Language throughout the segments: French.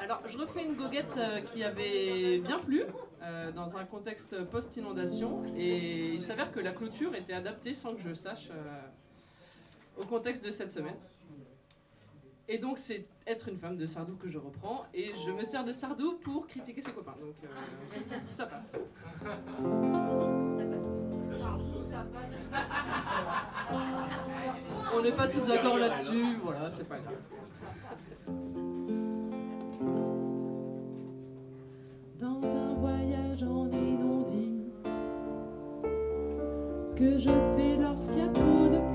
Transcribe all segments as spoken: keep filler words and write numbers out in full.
Alors, je refais une goguette euh, qui avait bien plu euh, dans un contexte post-inondation. Et il s'avère que la clôture était adaptée sans que je sache euh, au contexte de cette semaine. Et donc, c'est Être une femme de Sardou que je reprends. Et je me sers de Sardou pour critiquer ses copains. Donc, euh, ça passe. Ça passe. Sardou, ça passe. On n'est pas tous d'accord là-dessus. Voilà, c'est pas grave. Dans un voyage en inondie que je fais lorsqu'il y a trop de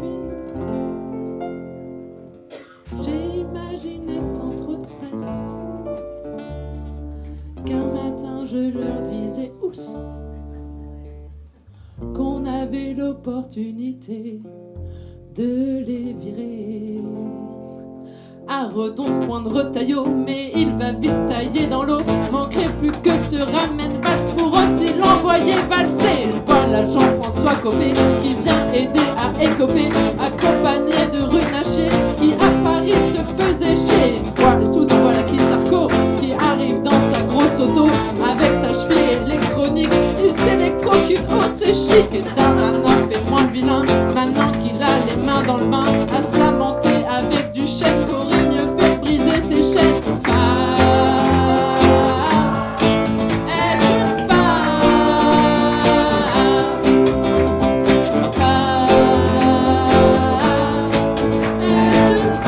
pluie, j'ai imaginé sans trop de stress qu'un matin je leur disais oust, qu'on avait l'opportunité de les virer. À Redon, ce point de retaillot, mais il va vite tailler dans l'eau. Manquerait plus que se ramène Valls pour aussi l'envoyer valser. Voilà Jean-François Copé qui vient aider à écoper, accompagné de Runacher qui à Paris se faisait chier. Voilà, soudain voilà Kid Sarko qui arrive dans sa grosse auto avec sa cheville électronique. Il s'électrocute, oh c'est chic. Et Darmanin fait moins le vilain maintenant qu'il a les mains dans le bain à se lamenter avec du chèque qu'aurait mieux fait briser ses chaînes. Farce, être une farce, farce, être une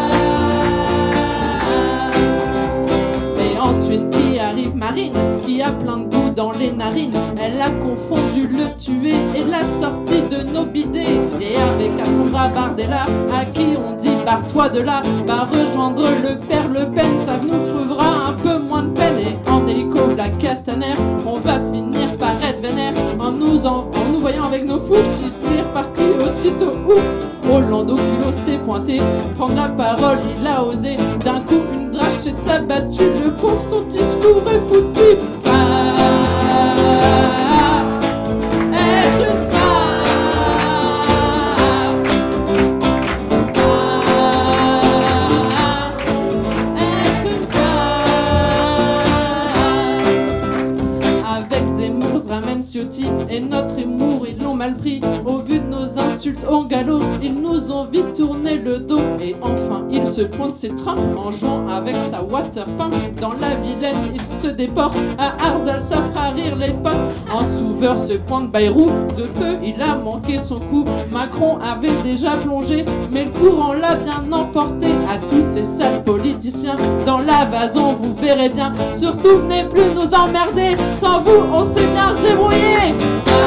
farce. Et ensuite qui arrive Marine, qui a plein de goût dans les narines. Elle a confondu le tuer et la sortie de nos bidets. Et avec à son bras Bardella, à qui on dit barre-toi de là, va rejoindre le père Le Pen, ça nous fera un peu moins de peine. Et en hélico, la Castaner, on va finir par être vénère en nous, en, en nous voyant avec nos fous. Si c'est reparti aussitôt ouf, Hollande au culot s'est pointé, prendre la parole il a osé. D'un coup une drache s'est abattue, le pauvre son discours est foutu. Farce, être une farce, farce, être une farce. Avec Zemmour se ramène Ciotti et notre humour ils l'ont mal pris. Au vu de nos insultes au galop, ils nous ont vite tourné le dos. Et enfin il se pointe ses trains en jouant avec sa waterpin. Dans la Vilaine il se déporte, à Arzal ça fera rire les potes. En Sauveur se pointe Bayrou, de peu il a manqué son coup. Macron avait déjà plongé, mais le courant l'a bien emporté. À tous ces sales politiciens dans la Vazon vous verrez bien. Surtout venez plus nous emmerder, sans vous on sait bien se débrouiller.